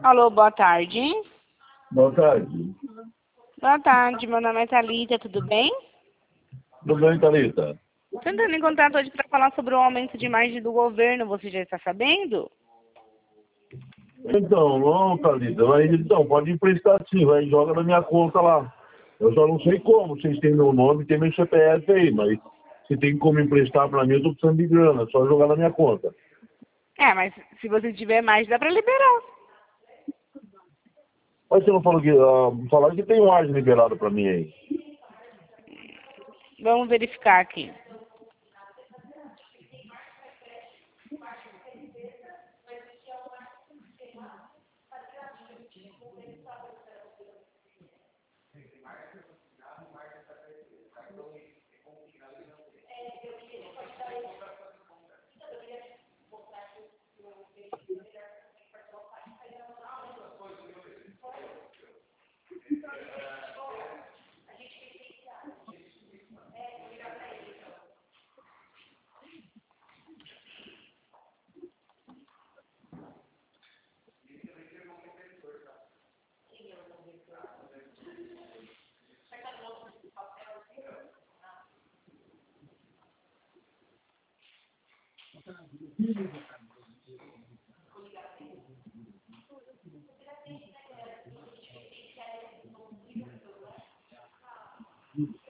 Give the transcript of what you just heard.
Alô, boa tarde. Boa tarde. Boa tarde, meu nome é Thalita, tudo bem? Tudo bem, Thalita? Tô entrando em contato hoje para falar sobre o aumento de margem do governo, você já está sabendo? Então, não, Thalita, mas então, pode emprestar sim, vai, joga na minha conta lá. Eu só não sei como, vocês têm meu nome, tem meu CPF aí, mas se tem como emprestar para mim, eu tô precisando de grana, só jogar na minha conta. É, mas se você tiver mais, dá para liberar. Mas você não falou que, falaram que tem margem liberado para mim aí. Vamos verificar aqui.